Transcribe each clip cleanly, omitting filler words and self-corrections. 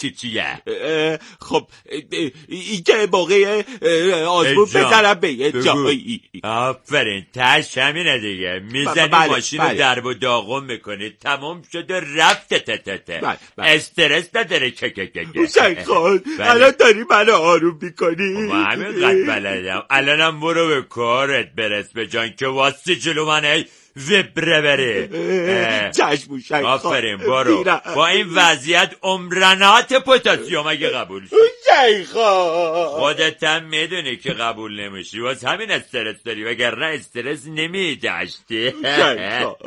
چیه؟ خب این که موقع آزمون بزنم به یه جایی. آفرین، تش همینه دیگه. میزنی ماشین رو درب و داغم میکنی، تمام شده رفت. استرس نداره. حسین خان الان داری منو آروم میکنی؟ همین قد بلدم. الانم برو به کارت برس به جان که واسه جلو منه وبره بره. چشم حسین خان. آفرین برو. با این وضعیت عمرنات پتاسیم اگه قبول شد. حسین خان خودت هم میدونی که قبول نمیشی، واسه همین استرس داری، وگرنه استرس نمیداشتی. حسین خان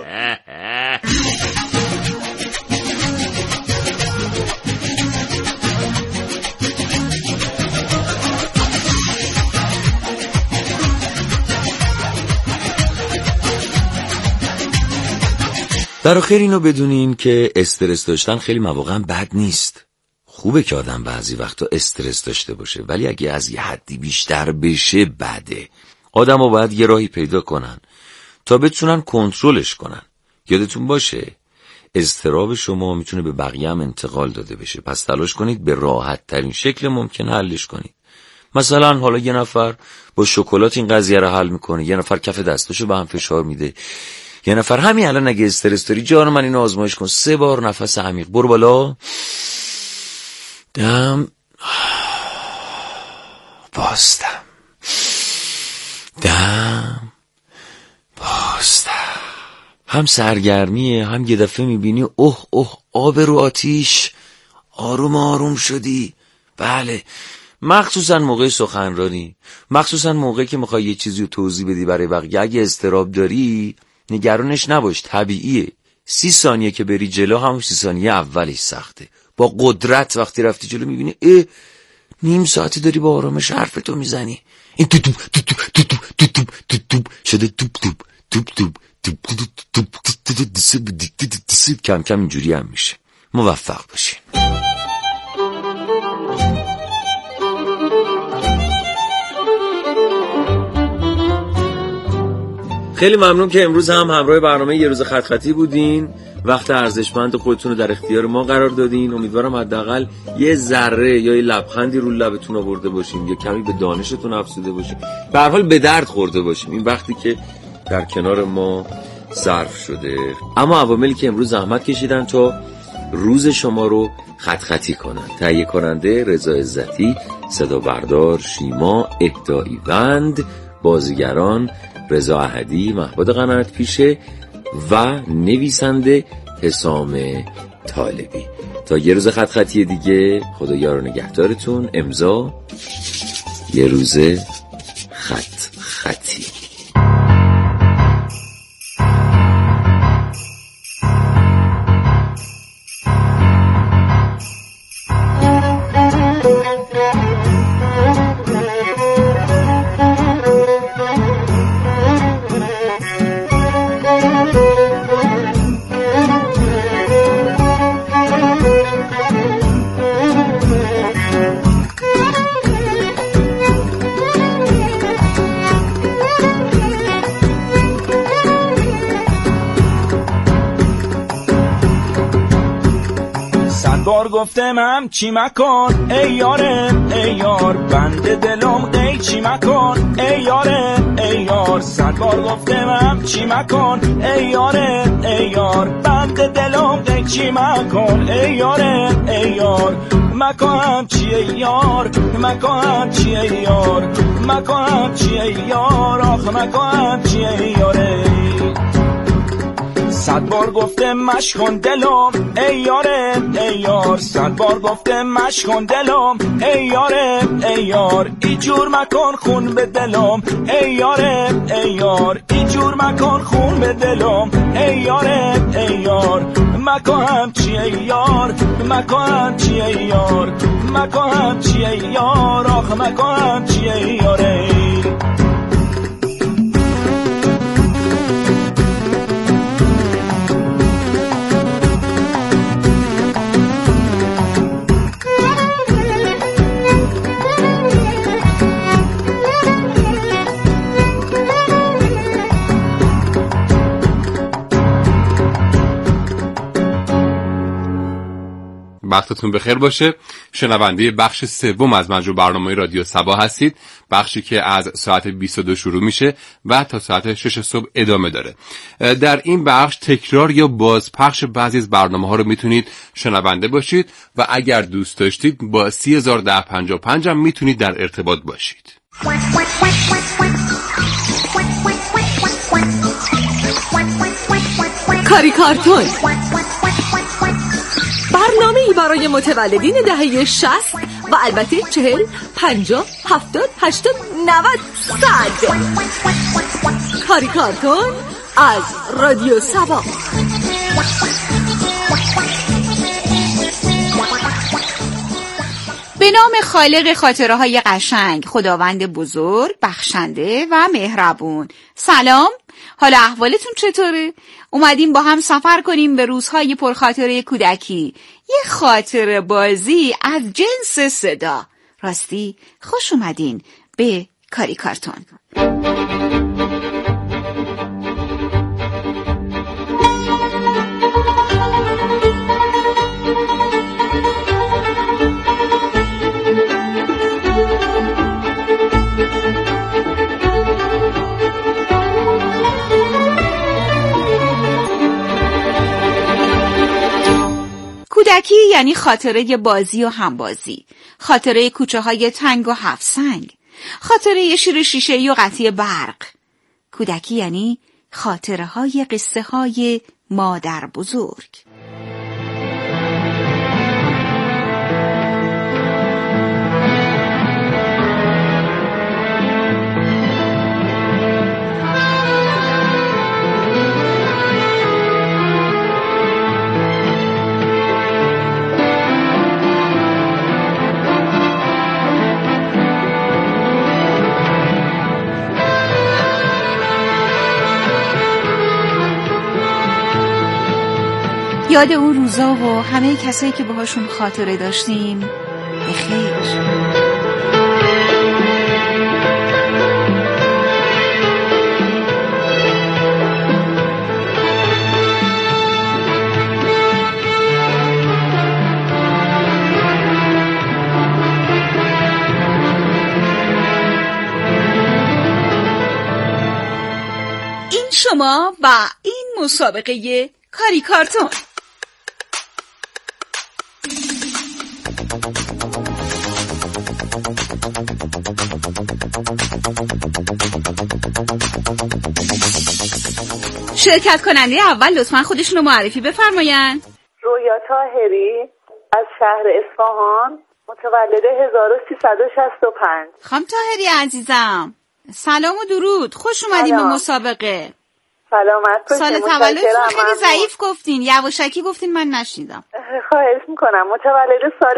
در آخر اینو بدونین که استرس داشتن خیلی مواقع بد نیست. خوبه که آدم بعضی وقتا استرس داشته باشه، ولی اگه از یه حدی بیشتر بشه بده. آدم ها باید یه راهی پیدا کنن تا بتونن کنترلش کنن. یادتون باشه اضطراب شما میتونه به بقیه هم انتقال داده بشه، پس تلاش کنید به راحت ترین شکل ممکن حلش کنید. مثلا حالا یه نفر با شکلات این قضیه رو حل میکنه، یه نفر کف دستاشو به هم فشار میده، یه نفر همین الان اگه استرس داری جان من اینو آزمایش کن، 3 بار نفس عمیق، برو بالا، دم، بازدم، دم، بازدم. هم سرگرمیه، هم یه دفعه میبینی اوه آب رو آتیش، آروم آروم شدی. بله، مخصوصا موقع سخنرانی، مخصوصا موقعی که میخوای یه چیزی رو توضیح بدی برای بقیه. اگه اضطراب داری نگرانش نباش، طبیعیه. 30 ثانیه که بری جلو همون 30 ثانیه اولش سخته. با قدرت وقتی رفتی جلو میبینی نیم ساعتی داری با آرامش حرفتو میزنی، این توپ شده توپ کم کم اینجوری هم میشه. موفق باشین. خیلی ممنون که امروز هم همراه برنامه یه روز خط خطی بودین. وقت ارزشمند خودتون رو در اختیار ما قرار دادین. امیدوارم حداقل یه ذره یا یه لبخندی رو لبتون آورده باشیم، یا کمی به دانشتون افزوده باشیم، به هر حال به درد خورده باشیم این وقتی که در کنار ما صرف شده. اما عواملی که امروز زحمت کشیدن تا روز شما رو خط خطی کنن: تهیه کننده رضا عزتی، صدا بردار شیما اهدایی وند، بازیگران رضا احدی، مهباد قناعت پیشه و نویسنده حسام طالبی. تا یه روز خط خطی دیگه، خدا یار و نگهدارتون. امضا یه روز خط خطی. بار گفتم چی مکن ای یارم ای یار، بند دلم ای چی مکن ای یارم ای یار. 100 بار گفتم چی مکن ای یارم ای یار، بند دلم ای چی مکن ای یارم ای یار. مکن چی ای یار، مکن چی ای یار، مکن چی ای یار، آخ مکن چی ای یاره. 100 بار گفتم مشکن دلم ای یارم ای یار، 100 بار گفتم مشکن دلم ای یارم ای یار. اینجور مکن خون به دلم ای یارم ای یار، اینجور مکن خون به دلم ای یارم ای یار. مکن چی ای یار، مکن چی ای یار، مکن چی ای یار، آخ مکن چی ای یاره. وقتتون بخیر باشه. شنونده بخش سوم از مجموع برنامه رادیو صبا هستید، بخشی که از ساعت 22 شروع میشه و تا ساعت 6 صبح ادامه داره. در این بخش تکرار یا بازپخش بعضی از برنامه‌ها رو میتونید شنونده باشید و اگر دوست داشتید با 301055 هم میتونید در ارتباط باشید. کاریکارتون، برنامه‌ای برای متولدین دهه 60 و البته 40 50 70 80 90 100. کاریکارتون از رادیو صبا. به نام خالق خاطره‌های قشنگ، خداوند بزرگ، بخشنده و مهربون. سلام، حالا احوالتون چطوره؟ اومدیم با هم سفر کنیم به روزهای پرخاطره کودکی، یه خاطره بازی از جنس صدا. راستی خوش اومدین به کاریکارتون. کودکی یعنی خاطره بازی و همبازی، خاطره کوچه های تنگ و هفت سنگ، خاطره شیر شیشه‌ای و قطعه برق. کودکی یعنی خاطره های قصه های مادر بزرگ. یاد اون روزا و همه کسایی که باهاشون خاطره داشتیم بخیر. این شما و این مسابقه کاریکارتون. شرکت کننده اول لطفاً خودشون رو معرفی بفرمایند. رویا طاهری از شهر اصفهان، متولد 1365. خانم طاهری عزیزم، سلام و درود، خوش اومدین به مسابقه. سلامت باشید. سال تولدتون خیلی ضعیف گفتین، یواشکی گفتین، من نشنیدم. خواهش میکنم. متولد سال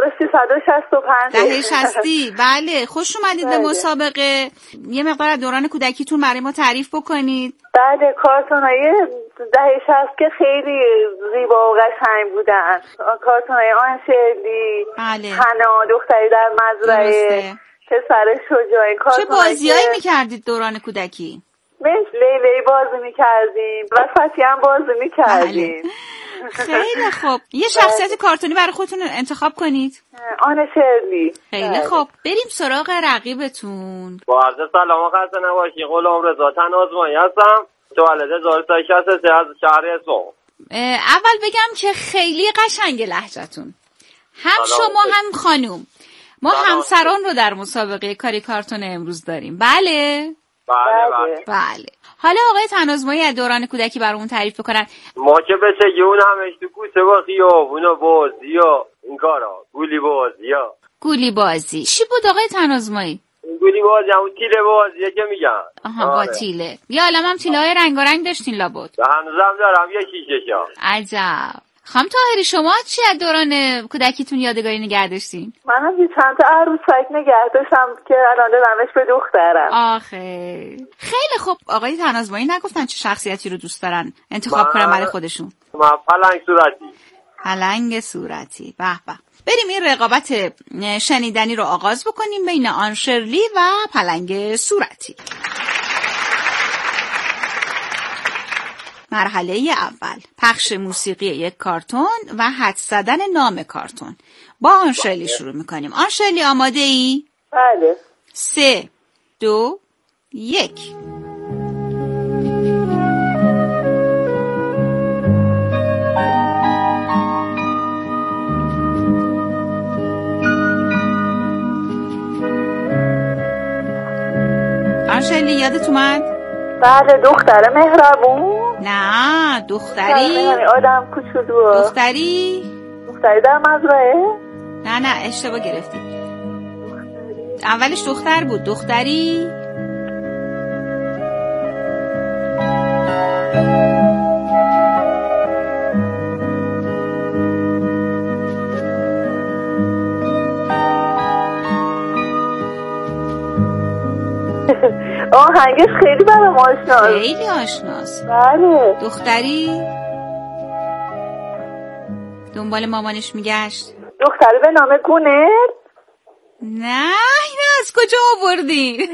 1365. دهه 60. بله، خوش اومدید به مسابقه. یه مقدار از دوران کودکیتون برای ما تعریف بکنید. بله، کارتونای دهه 60 که خیلی زیبا و قشنگ بودن. کارتونای آن شعلی، بله، حنا دختری در مزرعه، پسر شجاعی. چه بازیایی میکردید دوران کودکی؟ مثل لیلی بازی میکردیم و فتی هم بازی میکردیم. بله. خیلی خوب. یه شخصیت کارتونی برای خودتون انتخاب کنید. آن شرلی. خیلی خوب، بریم سراغ رقیبتون. با عرض سلام و خسته نباشی. غلام رضا تنازمایی هستم، متولد 1363 از شهر اصفهان. اول بگم که خیلی قشنگ لهجتون، هم شما هم خانوم. ما همسران رو در مسابقه کاریکارتون امروز داریم. بله؟ بله. حالا آقای تنازمایی از دوران کودکی برامون تعریف بکنن. ما که بچگی اون همش تو کوچه با خیابون و بازی و این کارا، گولی بازی ها. گولی بازی چی بود آقای تنازمایی؟ گولی بازی همون تیله بازیه که میگن. آها، با تیله. یا عالم هم تیله های رنگارنگ داشتین لابد. هنوزم دارم، یه شیشه‌شا. عجب. خانم طاهری شما چی از دوران کودکیتون یادگاری نگه داشتین؟ منم یه چند تا عروسک نگه داشتم که الان دادمش به دخترم. آخه خیلی خوب. آقای تنازمایی نگفتن چه شخصیتی رو دوست دارن انتخاب کنن برای خودشون؟ من پلنگ صورتی. پلنگ صورتی. به به. بریم این رقابت شنیدنی رو آغاز بکنیم بین آن شرلی و پلنگ صورتی. مرحله اول پخش موسیقی یک کارتون و حدس زدن نام کارتون. با آنشلی شروع میکنیم. آنشلی آماده ای؟ بله. 3 2 1. آنشلی یادت اومد؟ بله دختر مهربون. نه دختری آدم کوچولو. دختری در مزرعه. نه اشتباه گرفتی. اولش دختر بود. دختری آهنگش خیلی برام آشناست. خیلی آشناست. بله. دختری دنبال مامانش میگشت. دختری به نام گونل. نه اینو از کجا آوردی؟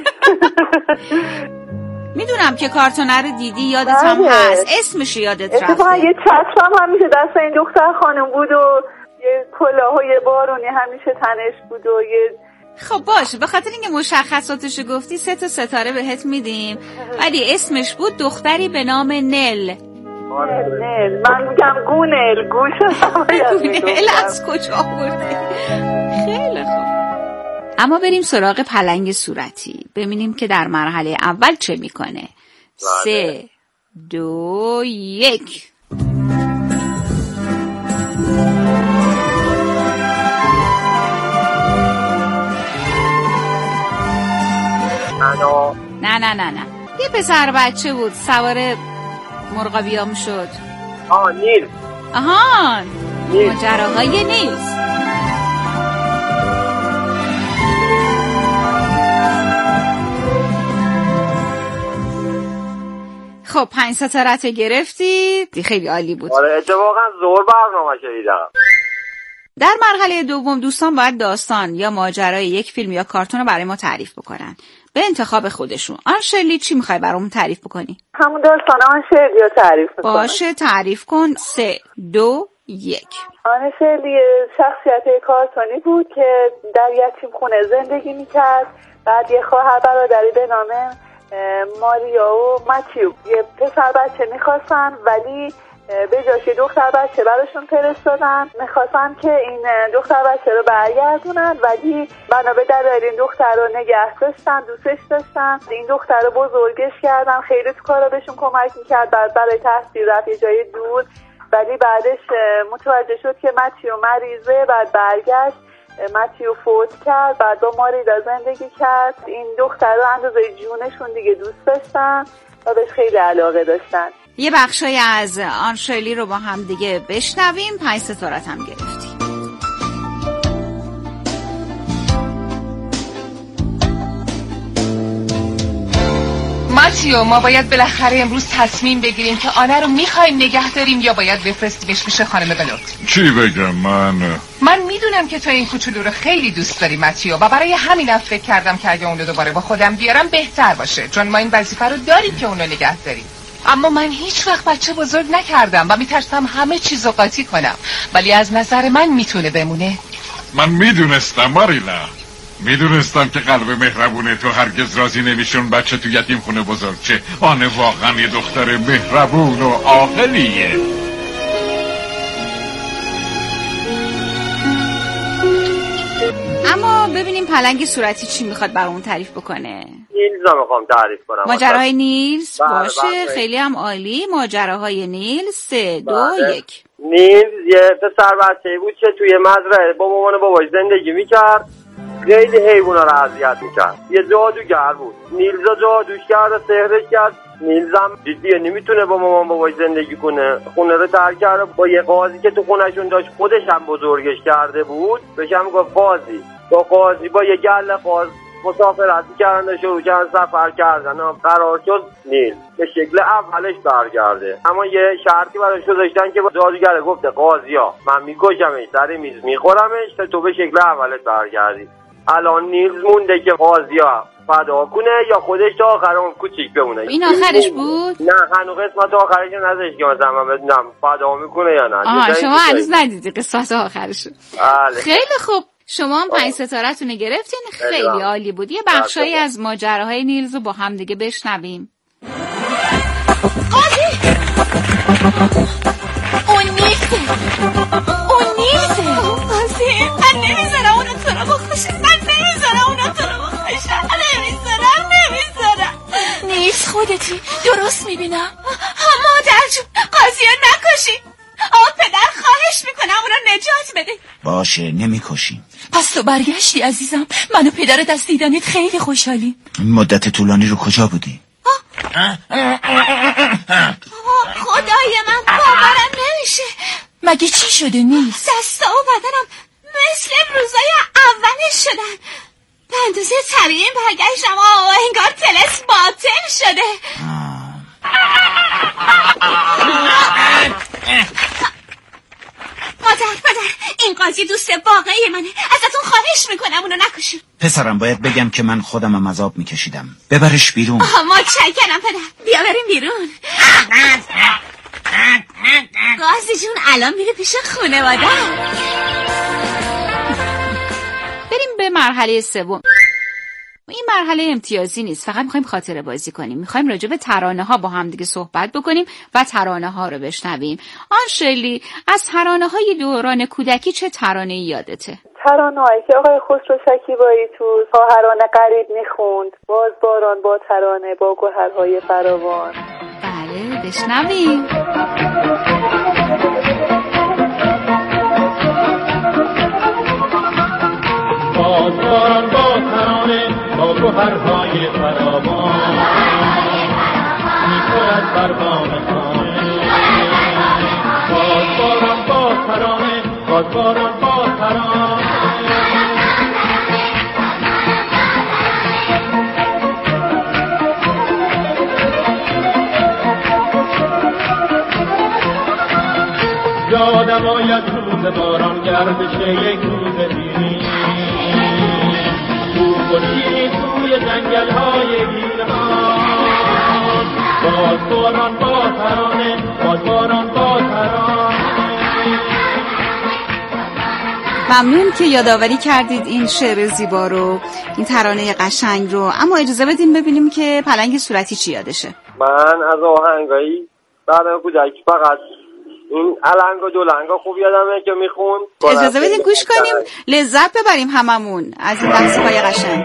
میدونم که کارتونه رو دیدی، یادت هم هست، اسمش یادت رفته. اتفاقا یه چتر هم همیشه دست این دختر خانم بود و یه کلاه‌های بارونی همیشه تنش بود و یه. خب باشه، به خاطر اینکه مشخصاتشو گفتی 3 تا ستاره بهت میدیم، ولی اسمش بود دختری به نام نل. نل. من میگم گونل. گونل از کجا آوردی؟ خیلی خوب. اما بریم سراغ پلنگ صورتی، ببینیم که در مرحله اول چه میکنه. 3 2 1. نه یه پسر بچه بود سوار مرغابیام شد. نیل. آهان ماجراهای نیلز. خب 5 ستارت گرفتی، خیلی عالی بود. آره اتفاقا زور برنامه شدیدم. در مرحله دوم دوستان باید داستان یا ماجرای یک فیلم یا کارتون رو برای ما تعریف بکنن به انتخاب خودشون. آنشلی چی میخوای برامون تعریف بکنی؟ همون داستان آنشلی رو تعریف میکنم. باشه تعریف کن. 3 2 1. آنشلی شخصیت کارتونی بود که در یتیم خونه زندگی میکرد. بعد یه خواهر برادری به نام ماریا و متیو یه پسر بچه میخواستن، ولی به جاش یه دختر بچه براشون فرستادن. میخواستن که این دختر بچه رو برگردونن، ولی بنا به دلایل این دختر رو نگه داشتن، دوستش داشتن. این دختر رو بزرگش کردن، خیلی تو کارا بهشون کمک میکرد. بعد برای تحصیل رفت یه جای دور، ولی بعدش متوجه شد که متیو مریضه. بعد برگشت، متیو فوت کرد، بعد با ماریدا زندگی کرد. این دختر رو اندازه جونشون دیگه دوست داشتن و بهش خیلی علاقه داشتن. یه بخشای از آنشلی رو با هم دیگه بشنویم. 5 ستارت هم گرفتی. ماتیو ما باید بالاخره امروز تصمیم بگیریم که آنه رو میخوایم نگه داریم یا باید بفرستیمش پیش خانم بلورد. چی بگم؟ من میدونم که تو این کوچولو رو خیلی دوست داری ماتیو، و برای همینم فکر کردم که اگه اون رو دوباره با خودم بیارم بهتر باشه، چون ما این وظیفه رو داریم که اون رو نگه داریم. اما من هیچ وقت بچه بزرگ نکردم و میترسم همه چیزو قاطی کنم، ولی از نظر من میتونه بمونه. من میدونستم ماریلا، میدونستم که قلب مهربونه تو هرگز راضی نمیشون بچه تو یتیم خونه بزرگ چه. آنه واقعا یه دختر مهربون و عاقلیه. اما ببینیم پلنگ صورتی چی میخواد برامون تعریف بکنه. نیلز رو میخوام تعریف کنم. ماجراهای نیلز. باشه بله. خیلی هم عالی. ماجراهای نیلز. 3 2 1. نیلز یه پسر بچه‌ای بود که توی مزرعه با مامان و باباش زندگی میکرد. خیلی حیوونا رو اذیت میکرد. یه جادوگر بود. نیلز رو جادوش کرد و سحرش کرد. نیلز هم جدیه نمیتونه با مامان باباش زندگی کنه. خونه رو ترک کرد. با یه قاضی که تو خونهشون داشت خودش هم بزرگش کرده بود بهش هم گفت قاضی. با قاضی با یه گله قاضی مسافرتی کردن، شروع کردن سفر کردن. قرار شد نیل به شکل اولش برگرده، اما یه شرطی براش گذاشتن که جادوگر گفته قاضیا من میکشمش، سر میز میخورمش تا تو به شکل اولت برگردی. الان نیلز مونده که قاضیا فدا کنه یا خودش تا آخر اون کوچیک بمونه. این آخرش بود؟ نه هنوز قسمت آخرش نذاشت که مثلا من بدونم فدا میکنه یا نه. شما هنوز ندیدی قسمت آخرش. خیلی خوب، شما هم 5 ستاره‌تون گرفتین. خیلی عالی بود. یه بخشایی از ماجراهای نیلز رو با هم دیگه بشنویم. قاضی اون نیلزه قاضی من نمیذارم اونا تو رو بخوشن، نمیذارم. نیلز خودتی درست میبینم. مادر جون قاضیه نکشی. پدر خواهش میکنم اونا نجات بده. باشه نمیکشیم. پس تو برگشتی عزیزم. من و پدرت از دیدنت خیلی خوشحالیم. این مدت طولانی رو کجا بودی؟ خدای من باورم نمیشه. مگه چی شده نیلز؟ دستا و بدنم مثل روزای اولش شدن. به اندازه طبیعی برگشتم و انگار تلس باطل شده. مادر این قاضی دوست واقعی منه. ازتون خواهش میکنم اونو نکشون. پسرم باید بگم که من خودمم عذاب میکشیدم. ببرش بیرون. متشکرم پدر. بیا بریم بیرون. قاضی جون الان میره پیش خانواده. بریم به مرحله سوم. این مرحله امتیازی نیست، فقط میخوایم خاطره بازی کنیم. میخوایم راجع به ترانه ها با هم دیگه صحبت بکنیم و ترانه ها رو بشنویم. آنشلی، از ترانه های دوران کودکی چه ترانه یادته؟ ترانه هایی که آقای خسرو شکیبایی تو خواهران غریب میخوند. باز باران با ترانه با گوهرهای فراوان. بله بشنویم. باز باران با ترانه با گوهرهای فراوان می‌خورد بر بام خانه. باز باران با ترانه باز باران با ترانه. یادم آید روز باران گردش یک روز دیری خوشی توی جنگل های ایران. باز باران با ترانه باز باران با ترانه. ممنون که یادآوری کردید این شعر زیبا رو، این ترانه قشنگ رو. اما اجازه بدین ببینیم که پلنگ صورتی چی یادشه. من از آهنگایی بعد کودکی فقط این النگ و دولنگا خوب یادمه که میخون. اجازه بدین گوش کنیم لذت ببریم هممون از این دستگاه قشنگ.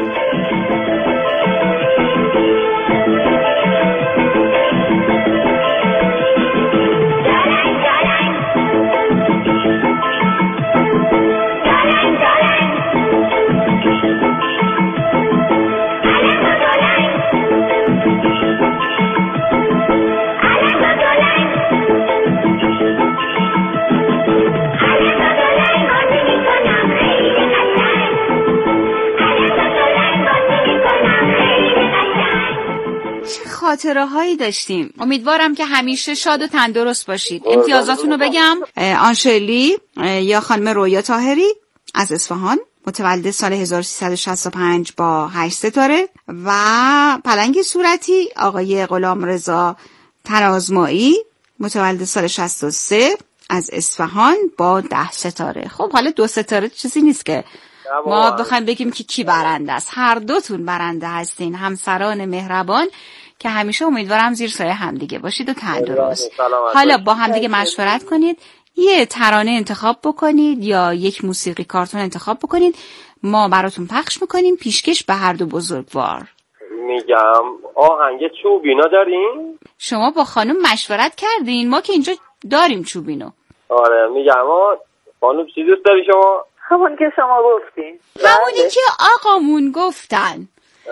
خاطره هایی داشتیم. امیدوارم که همیشه شاد و تندرست باشید. امتیازاتون رو بگم. آنشلی یا خانم رویا طاهری از اصفهان، متولد سال 1365 با 8 ستاره. و پلنگ صورتی آقای غلامرضا ترازمایی، متولد سال 63 از اصفهان با 10 ستاره. خب حالا 2 ستاره چیزی نیست که ما بخوایم بگیم که کی برنده است. هر دوتون برنده هستین، همسران مهربان که همیشه امیدوارم زیر سایه همدیگه باشید و تندرست. حالا با همدیگه مشورت کنید، یه ترانه انتخاب بکنید یا یک موسیقی کارتون انتخاب بکنید، ما براتون پخش میکنیم. پیشکش به هر دو بزرگوار. میگم آهنگ چوبینا دارین؟ شما با خانم مشورت کردین؟ ما که اینجا داریم چوبینو. آره میگم خانم چی دوست داری شما؟ همون که شما گفتین. همونی که آقامون گفتن.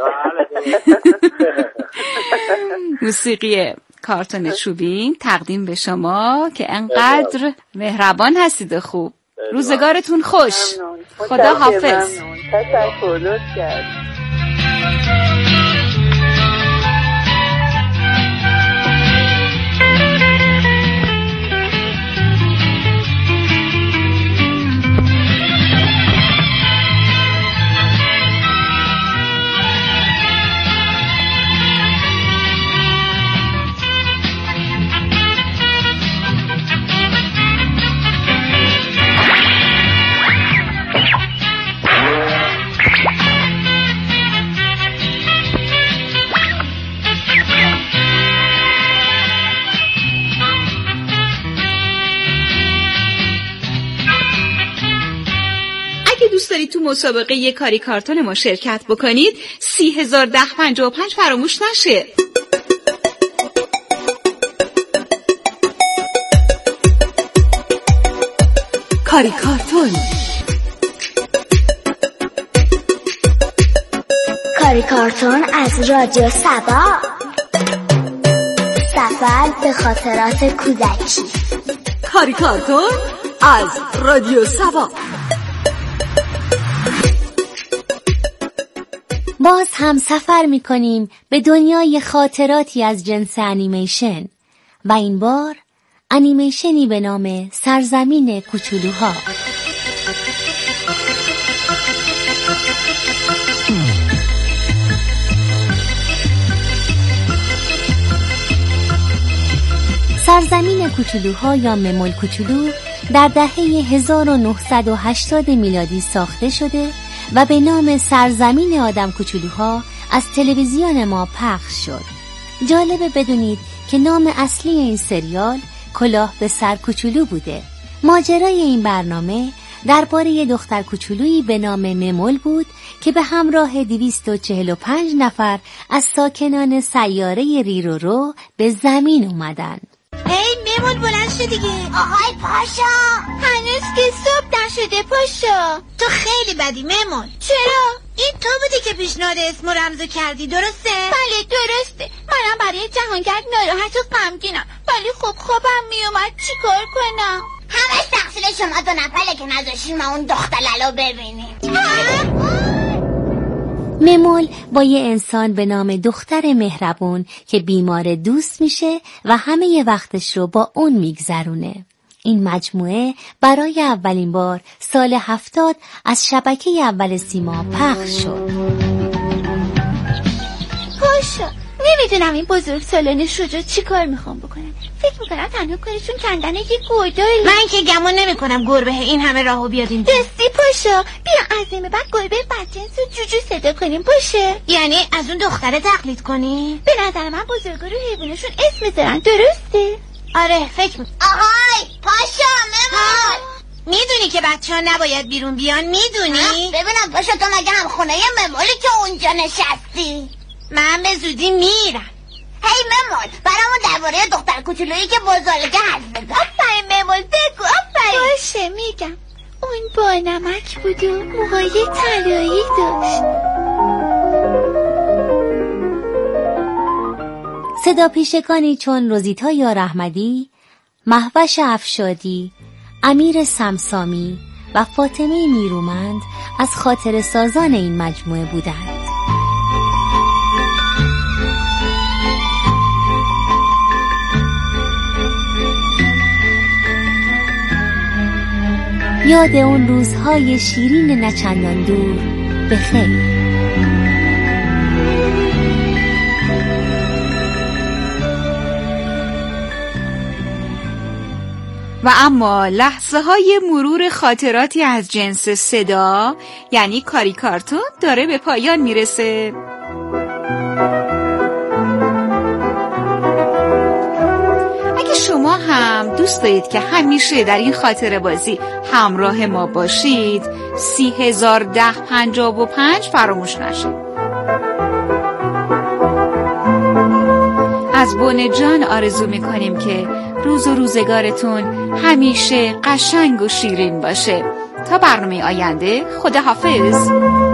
موسیقی کارتون چوبین تقدیم به شما که انقدر مهربان هستید و خوب. روزگارتون خوش. خدا حافظ. تشکر لطف کرد. اگه دوست دارید تو مسابقه یه کاری کارتون ما شرکت بکنید 30,1055 فراموش نشه. کاری کارتون. کاری کارتون از رادیو سبا. سفر به خاطرات کودکی. کاری کارتون از رادیو سبا. باز هم سفر می‌کنیم به دنیای خاطراتی از جنس انیمیشن و این بار انیمیشنی به نام سرزمین کوچولوها. سرزمین کوچولوها یا ممول کوچولو در دهه 1980 میلادی ساخته شده و به نام سرزمین آدم کوچولوها از تلویزیون ما پخش شد. جالبه بدونید که نام اصلی این سریال کلاه به سر کوچولو بوده. ماجرای این برنامه درباره دختر کوچولویی به نام ممول بود که به همراه 245 نفر از ساکنان سیاره ریرورو به زمین اومدن. ای ممول بلند شو دیگه. آهای پاشا، هنوز که صبح نشده. پاشا تو خیلی بدی ممول. چرا؟ این تو بودی که پیشنهاد اسم و رمزو کردی، درسته؟ بله درسته. منم برای جهانگرد ناراحت و غمگینم، ولی خب خوابم میومد، چیکار کنم؟ همش تقصیر شما دو نفره که نذاشتین ما اون دختر لالو ببینیم. ممول با یه انسان به نام دختر مهربون که بیمار دوست میشه و همه وقتش رو با اون میگذرونه. این مجموعه برای اولین بار سال 70 از شبکه اول سیما پخش شد. پاشا نمیدونم این بزرگ سالان شجاع چی کار میخوام بکنم. فکر میکنم تنها کارشون کندن یه گودایی. من که گمون نمیکنم گربه این همه راهو بیادیم. دستی پاشا، بیا از این به بعد گربه بدجنس و جوجو صدا کنیم. باشه؟ یعنی از اون دختره تقلید کنی؟ به نظر من بزرگا رو حیوانشون اسم میذارن، درسته؟ آره فکر آهای پاشا ممول، میدونی که بچه‌ها نباید بیرون بیان؟ میدونی؟ ببینم پاشا تو مگه هم خونه ممولی که اونجا نشستی؟ من به زودی میرم. هی ممول برامون درباره دختر کوچولویی که بزرگه حرف بزن. آفرین ممول بگو. آفرین. باشه میگم. اون با نمک بود و موهای طلایی داشت. صدا پیشگانی چون روزیتا یار احمدی، مهوش افشادی، امیر سمسامی و فاطمه نیرومند از خاطر سازان این مجموعه بودند. یاد اون روزهای شیرین نچندان دور بخیر. و اما لحظه های مرور خاطراتی از جنس صدا یعنی کاری کارتون داره به پایان میرسه. اگه شما هم دوست دارید که همیشه در این خاطره بازی همراه ما باشید 30,1055 فراموش نشه. از بن جان آرزو میکنیم که روز و روزگارتون همیشه قشنگ و شیرین باشه. تا برنامه آینده، خداحافظ.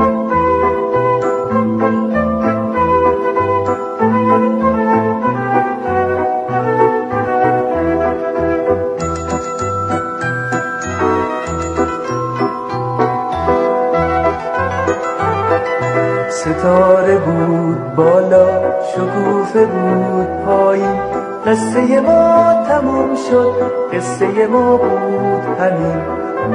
ستاره بود بالا، شکوفه بود پایین، قصه ما تموم شد، قصه ما بود همین.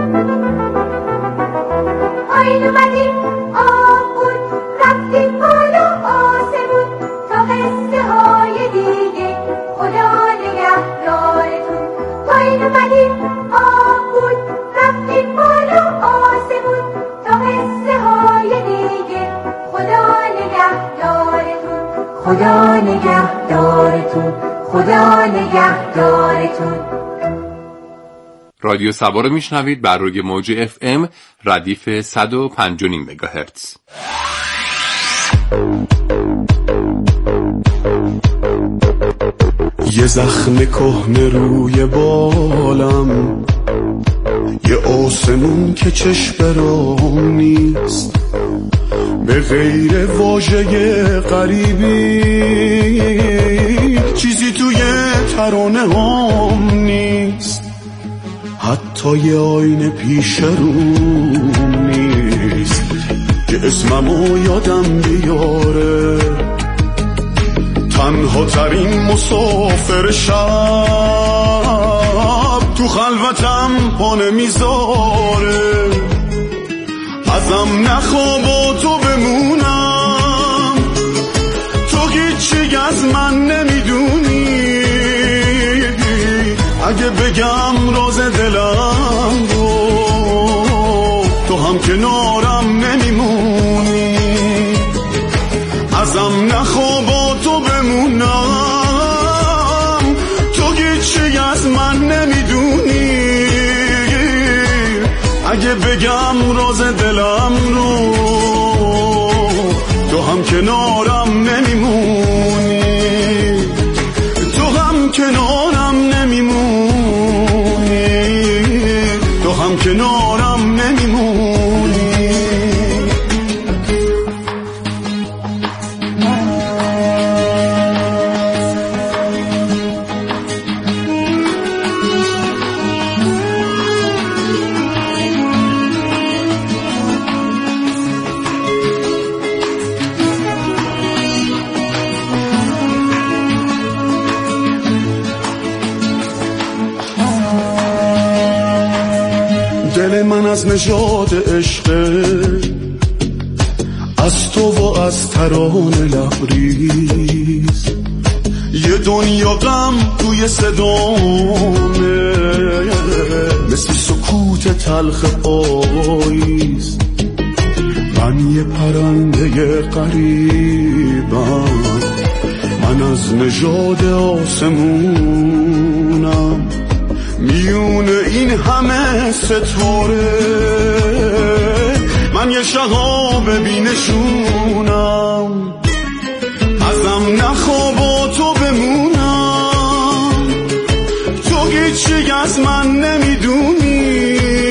پایین اومدیم آب بود، رفتیم بالا آسمون، تا قصه های دیگه خدا نگهدارتون. پایین اومدیم آب بود، رفتیم بالا آسمون، تا قصه های دیگه خدا نگهدارتون. خدا نگهدارتون. خدا نگهدارتون. رادیو سبا رو میشنوید بر روی موج FM ردیف 105.5 مگاهرتز. یه زخم کهنه روی بالم، یه آسمون که چشم برام نیست، به غیر واژه غریبی چیزی توی ترانه هم نیست، حتی یه آینه پیش روم نیست که اسممو یادم بیاره. تنها ترین مسافر شب تو خلوتم پا نمیذاره، ازم نخوا با تو بمونم، تو هیچی از من نمیدونی، اگه بگم راز دلم رو تو هم کنارم نمیمونی، ازم نخوا با تو بمونم، تو هیچی از من نمیدونی، اگه بگم راز دلم رو تو هم کنارم نمیمونی، تو هم کنارم نمیمونی، تو هم کنارم نمیمونی. دل من از نژاد عشقه، از تو و از ترانه لبریز، یه دنیا غم توی صدامه، مثل سکوت تلخ پاییز، من یه پرنده غریبم، من از نژاد آسمونم، میون این همه ستاره من یه شهاب بینشونم، ازم نخوا با تو بمونم، تو هیچی از من نمیدونی،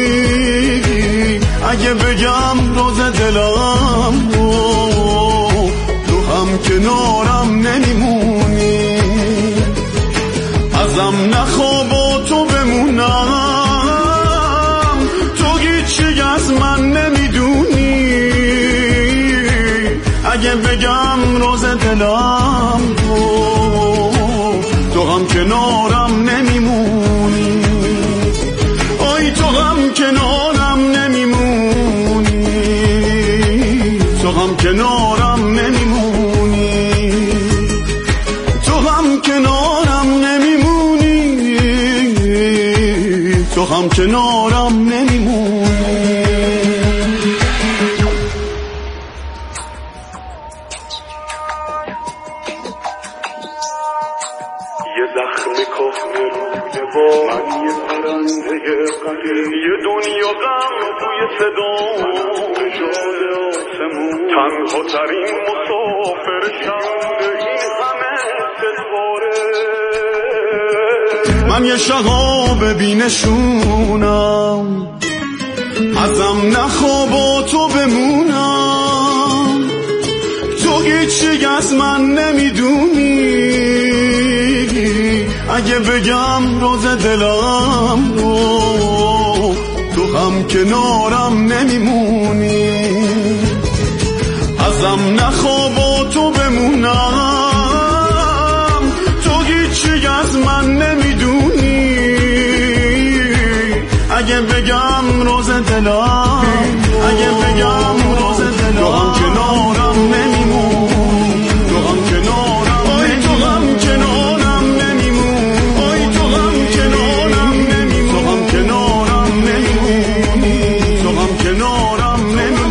اگه بگم راز دلم رو تو هم کنارم نمیمونی، ازم نخوا با تو بمونم، تو هیچی از من نمیدونی، اگه بگم راز دلم رو تو هم کنارم نمیمونی، آی تو هم کنارم نمیمونی، تو هم کنارم نمیمونی، تو هم کنارم نمیمونی، تو هم کنارم نمیمونی. یه زخم کهنه روی بال، من یه پرنده غریب، یه دنیا غم توی صدام، نژاد آسمون، تنها ترین مسافر شب این همه ستاره، من یه شهاب بینشونم، ازم نخوا با تو بمونم، تو هیچی از من نمیدونی، اگه بگم راز دلم رو تو هم کنارم نمیمونی، ازم نخوا با تو بمونم، تو هیچی از من نمیدونی، اگه بگم